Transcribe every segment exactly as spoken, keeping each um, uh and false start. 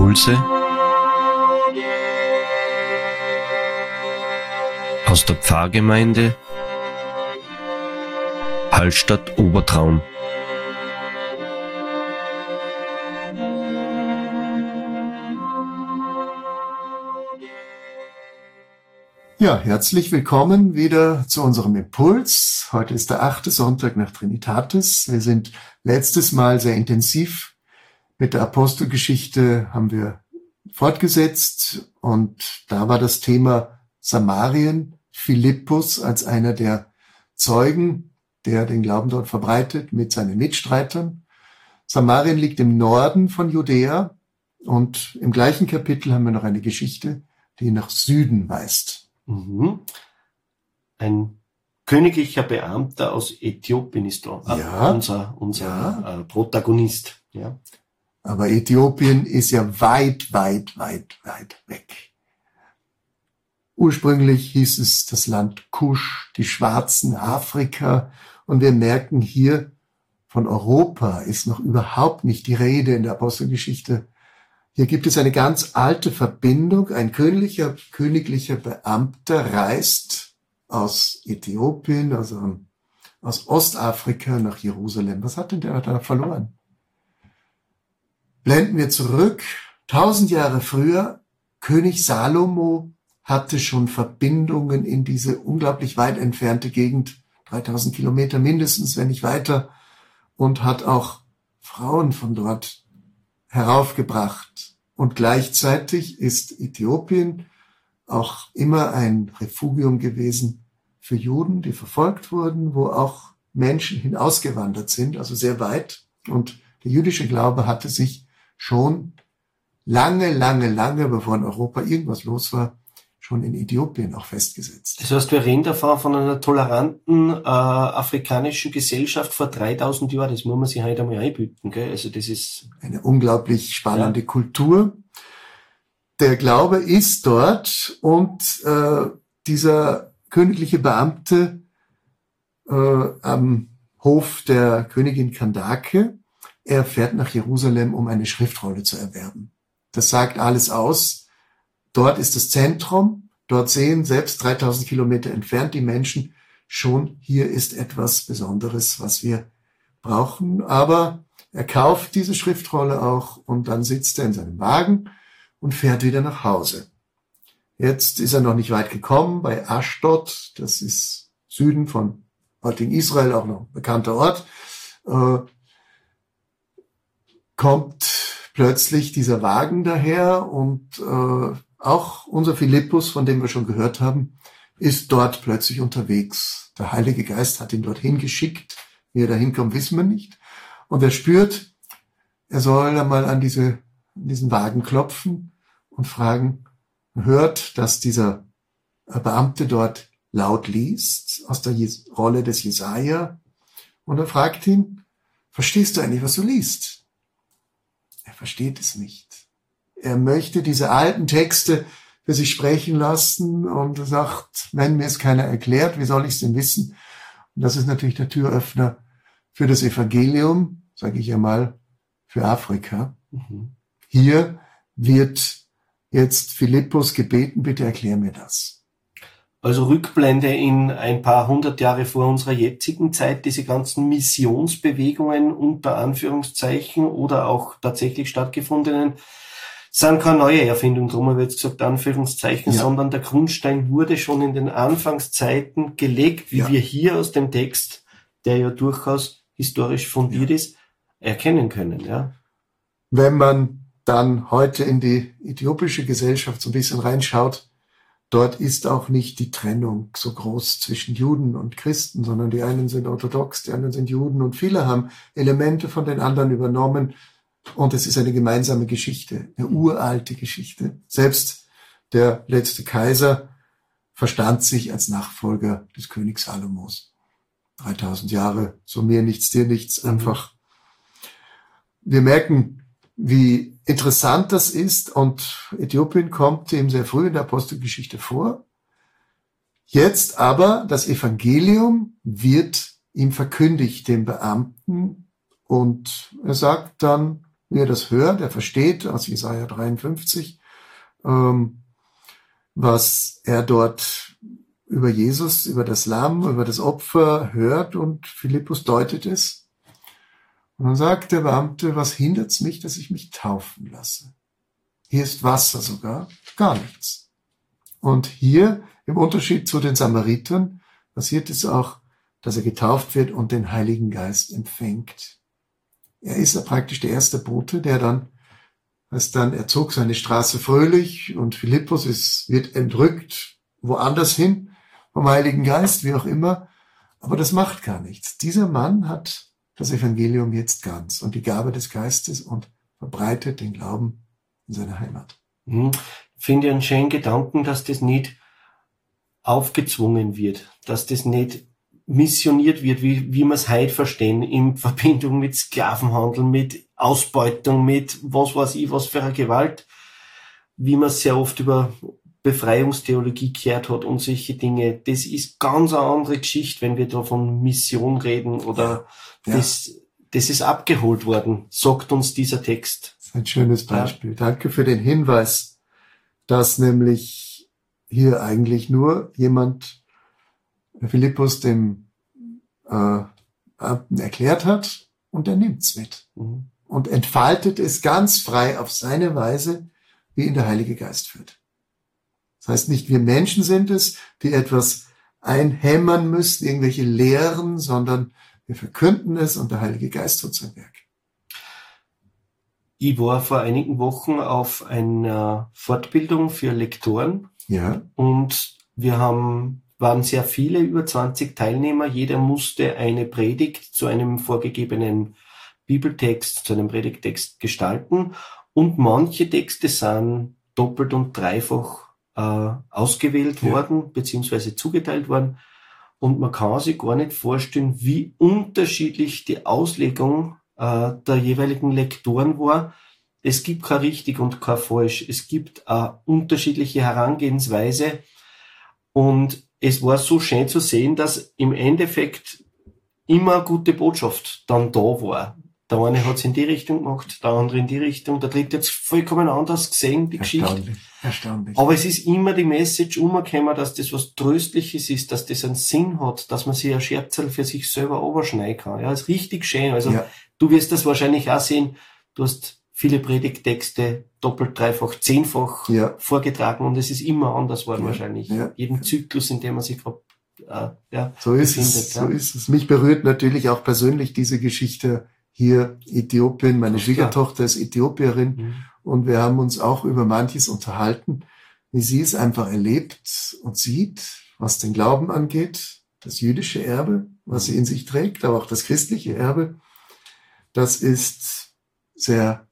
Impulse aus der Pfarrgemeinde Hallstatt Obertraum. Ja, herzlich willkommen wieder zu unserem Impuls. Heute ist der achte Sonntag nach Trinitatis. Wir sind letztes Mal sehr intensiv mit der Apostelgeschichte, haben wir fortgesetzt, und da war das Thema Samarien, Philippus als einer der Zeugen, der den Glauben dort verbreitet mit seinen Mitstreitern. Samarien liegt im Norden von Judäa, und im gleichen Kapitel haben wir noch eine Geschichte, die nach Süden weist. Mhm. Ein königlicher Beamter aus Äthiopien ist da, ja, unser, unser ja. Äh, Protagonist. Ja. Aber Äthiopien ist ja weit, weit, weit, weit weg. Ursprünglich hieß es das Land Kusch, die Schwarzen, Afrika. Und wir merken hier, von Europa ist noch überhaupt nicht die Rede in der Apostelgeschichte. Hier gibt es eine ganz alte Verbindung. Ein königlicher, königlicher Beamter reist aus Äthiopien, also aus Ostafrika nach Jerusalem. Was hat denn der da verloren? Blenden wir zurück. Tausend Jahre früher, König Salomo hatte schon Verbindungen in diese unglaublich weit entfernte Gegend, dreitausend Kilometer mindestens, wenn nicht weiter, und hat auch Frauen von dort heraufgebracht. Und gleichzeitig ist Äthiopien auch immer ein Refugium gewesen für Juden, die verfolgt wurden, wo auch Menschen hinausgewandert sind, also sehr weit. Und der jüdische Glaube hatte sich schon lange, lange, lange, bevor in Europa irgendwas los war, schon in Äthiopien auch festgesetzt. Das heißt, wir reden davon von einer toleranten äh, afrikanischen Gesellschaft vor dreitausend Jahren. Das muss man sich heute einmal einbieten, gell? Also das ist eine unglaublich spannende ja. Kultur. Der Glaube ist dort, und äh, dieser königliche Beamte äh, am Hof der Königin Kandake, er fährt nach Jerusalem, um eine Schriftrolle zu erwerben. Das sagt alles aus. Dort ist das Zentrum. Dort sehen selbst dreitausend Kilometer entfernt die Menschen schon, hier ist etwas Besonderes, was wir brauchen. Aber er kauft diese Schriftrolle auch, und dann sitzt er in seinem Wagen und fährt wieder nach Hause. Jetzt ist er noch nicht weit gekommen bei Aschdod. Das ist Süden von heutigen Israel, auch noch ein bekannter Ort. Äh, kommt plötzlich dieser Wagen daher, und äh, auch unser Philippus, von dem wir schon gehört haben, ist dort plötzlich unterwegs. Der Heilige Geist hat ihn dorthin geschickt. Wie er dahin kommt, wissen wir nicht. Und er spürt, er soll einmal an diese, an diesen Wagen klopfen und fragen, hört, dass dieser Beamte dort laut liest aus der Rolle des Jesaja. Und er fragt ihn, verstehst du eigentlich, was du liest? Er versteht es nicht. Er möchte diese alten Texte für sich sprechen lassen und sagt, wenn mir es keiner erklärt, wie soll ich es denn wissen? Und das ist natürlich der Türöffner für das Evangelium, sage ich ja mal, für Afrika. Mhm. Hier wird jetzt Philippus gebeten, bitte erklär mir das. Also Rückblende in ein paar hundert Jahre vor unserer jetzigen Zeit, diese ganzen Missionsbewegungen unter Anführungszeichen oder auch tatsächlich stattgefundenen, sind keine neue Erfindung, drum habe ich jetzt gesagt Anführungszeichen, ja. sondern der Grundstein wurde schon in den Anfangszeiten gelegt, wie ja. wir hier aus dem Text, der ja durchaus historisch fundiert ja. ist, erkennen können. Ja. Wenn man dann heute in die äthiopische Gesellschaft so ein bisschen reinschaut, dort ist auch nicht die Trennung so groß zwischen Juden und Christen, sondern die einen sind orthodox, die anderen sind Juden, und viele haben Elemente von den anderen übernommen, und es ist eine gemeinsame Geschichte, eine uralte Geschichte. Selbst der letzte Kaiser verstand sich als Nachfolger des Königs Salomos. dreitausend Jahre, so mir nichts, dir nichts, einfach. Wir merken, wie interessant das ist, und Äthiopien kommt ihm sehr früh in der Apostelgeschichte vor. Jetzt aber, das Evangelium wird ihm verkündigt, dem Beamten, und er sagt dann, wie er das hört. Er versteht aus Jesaja dreiundfünfzig, ähm, was er dort über Jesus, über das Lamm, über das Opfer hört, und Philippus deutet es. Und dann sagt der Beamte, was hindert's mich, dass ich mich taufen lasse? Hier ist Wasser sogar, gar nichts. Und hier, im Unterschied zu den Samaritern, passiert es auch, dass er getauft wird und den Heiligen Geist empfängt. Er ist ja praktisch der erste Bote, der dann, als dann, er zog seine Straße fröhlich und Philippus ist, wird entrückt woanders hin, vom Heiligen Geist, wie auch immer. Aber das macht gar nichts. Dieser Mann hat das Evangelium jetzt ganz und die Gabe des Geistes und verbreitet den Glauben in seiner Heimat. Hm. Finde ich einen schönen Gedanken, dass das nicht aufgezwungen wird, dass das nicht missioniert wird, wie, wie wir es heute verstehen, in Verbindung mit Sklavenhandel, mit Ausbeutung, mit was weiß ich, was für eine Gewalt, wie man es sehr oft über Befreiungstheologie gehört hat und solche Dinge. Das ist ganz eine andere Geschichte, wenn wir da von Mission reden oder ja. das, das ist abgeholt worden, sagt uns dieser Text. Das ist ein schönes Beispiel. Ja. Danke für den Hinweis, dass nämlich hier eigentlich nur jemand Philippus dem äh, erklärt hat und er nimmt's mit mhm. und entfaltet es ganz frei auf seine Weise, wie ihn der Heilige Geist führt. Das heißt nicht, wir Menschen sind es, die etwas einhämmern müssen, irgendwelche Lehren, sondern wir verkünden es und der Heilige Geist tut sein Werk. Ich war vor einigen Wochen auf einer Fortbildung für Lektoren ja. und wir haben waren sehr viele, über zwanzig Teilnehmer. Jeder musste eine Predigt zu einem vorgegebenen Bibeltext, zu einem Predigttext gestalten. Und manche Texte sind doppelt und dreifach äh, ausgewählt ja. worden, beziehungsweise zugeteilt worden. Und man kann sich gar nicht vorstellen, wie unterschiedlich die Auslegung äh, der jeweiligen Lektoren war. Es gibt kein richtig und kein falsch. Es gibt eine unterschiedliche Herangehensweise. Und es war so schön zu sehen, dass im Endeffekt immer eine gute Botschaft dann da war. Der eine hat es in die Richtung gemacht, der andere in die Richtung, der dritte hat es vollkommen anders gesehen, die Erstaunlich. Geschichte. Erstaunlich. Aber es ist immer die Message umgekommen, dass das was Tröstliches ist, dass das einen Sinn hat, dass man sich ein Scherzerl für sich selber überschneiden kann. Ja, ist richtig schön. Also ja. Du wirst das wahrscheinlich auch sehen. Du hast viele Predigttexte doppelt, dreifach, zehnfach ja. vorgetragen und es ist immer anders worden ja. wahrscheinlich. Ja. Jeden Zyklus, in dem man sich gerade äh, ja, so ist befindet. Es, ja. So ist es. Mich berührt natürlich auch persönlich diese Geschichte hier Äthiopien. Meine Ach, Schwiegertochter ja. ist Äthiopierin mhm. und wir haben uns auch über manches unterhalten, wie sie es einfach erlebt und sieht, was den Glauben angeht, das jüdische Erbe, was sie in sich trägt, aber auch das christliche Erbe. Das ist sehr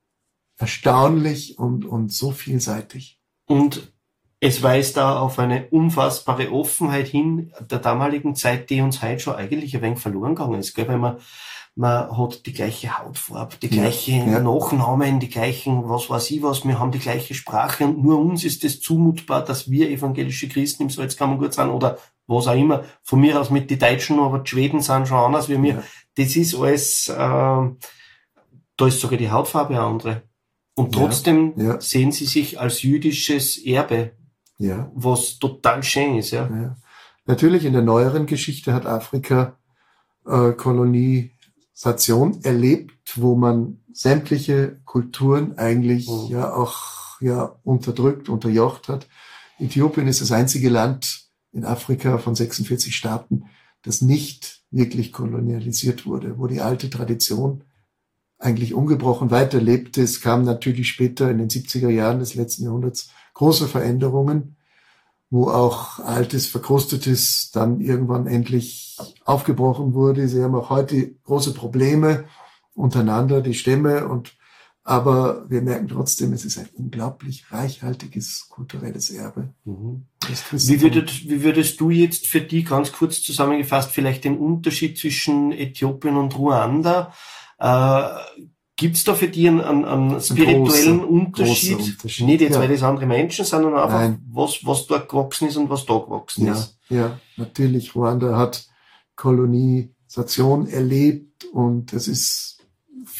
erstaunlich und, und so vielseitig. Und es weist da auf eine unfassbare Offenheit hin der damaligen Zeit, die uns heute schon eigentlich ein wenig verloren gegangen ist, gell? Weil man, man hat die gleiche Hautfarbe, die gleiche ja, ja. Nachnamen, die gleichen, was weiß ich was, wir haben die gleiche Sprache und nur uns ist es zumutbar, dass wir evangelische Christen im Salzkammergut sind oder was auch immer. Von mir aus mit den Deutschen, aber die Schweden sind schon anders wie wir. Ja. Das ist alles, äh, da ist sogar die Hautfarbe eine andere. Und trotzdem ja, ja. sehen sie sich als jüdisches Erbe, ja. was total schön ist. Ja. Ja. Natürlich in der neueren Geschichte hat Afrika äh, Kolonisation erlebt, wo man sämtliche Kulturen eigentlich mhm. ja auch ja unterdrückt, unterjocht hat. Äthiopien ist das einzige Land in Afrika von sechsundvierzig Staaten, das nicht wirklich kolonialisiert wurde, wo die alte Tradition eigentlich ungebrochen weiterlebte. Es kam natürlich später in den siebziger Jahren des letzten Jahrhunderts große Veränderungen, wo auch Altes, Verkrustetes dann irgendwann endlich aufgebrochen wurde. Sie haben auch heute große Probleme untereinander, die Stämme, und aber wir merken trotzdem, es ist ein unglaublich reichhaltiges kulturelles Erbe. Mhm. Wie würdest, wie würdest du jetzt für die ganz kurz zusammengefasst vielleicht den Unterschied zwischen Äthiopien und Ruanda Äh, gibt's da für dich einen, einen, einen spirituellen großer, Unterschied? Großer Unterschied? Nicht jetzt, ja. weil das andere Menschen sind, sondern einfach, Nein. was, was dort gewachsen ist und was da gewachsen ja, ist. Ja, natürlich. Ruanda hat Kolonisation erlebt und es ist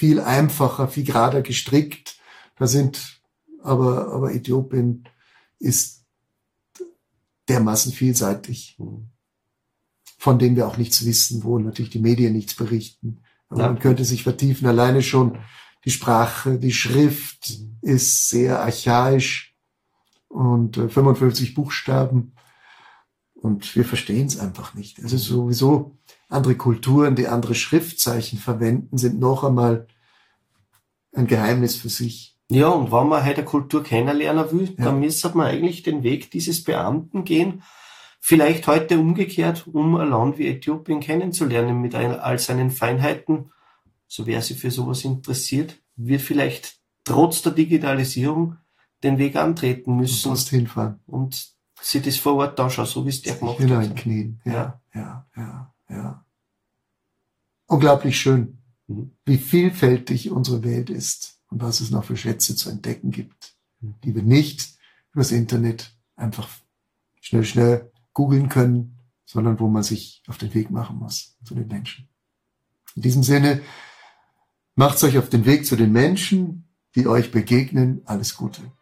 viel einfacher, viel gerader gestrickt. Da sind, aber, aber Äthiopien ist dermaßen vielseitig, von dem wir auch nichts wissen, wo natürlich die Medien nichts berichten. Aber ja. Man könnte sich vertiefen, alleine schon die Sprache, die Schrift ist sehr archaisch und äh, fünfundfünfzig Buchstaben und wir verstehen es einfach nicht. Es ist sowieso andere Kulturen, die andere Schriftzeichen verwenden, sind noch einmal ein Geheimnis für sich. Ja, und wenn man heute eine Kultur kennenlernen will, Ja. dann müsste man eigentlich den Weg dieses Beamten gehen. Vielleicht heute umgekehrt, um ein Land wie Äthiopien kennenzulernen mit all seinen Feinheiten. So wer sich für sowas interessiert, wird vielleicht trotz der Digitalisierung den Weg antreten müssen. Du musst hinfahren. Und sich das vor Ort anschauen, so wie es der gemacht hat. Hineinknien. Ja, ja, ja, ja. Unglaublich schön, Mhm. wie vielfältig unsere Welt ist und was es noch für Schätze zu entdecken gibt, die wir nicht übers Internet einfach schnell, schnell googeln können, sondern wo man sich auf den Weg machen muss zu den Menschen. In diesem Sinne, macht's euch auf den Weg zu den Menschen, die euch begegnen. Alles Gute.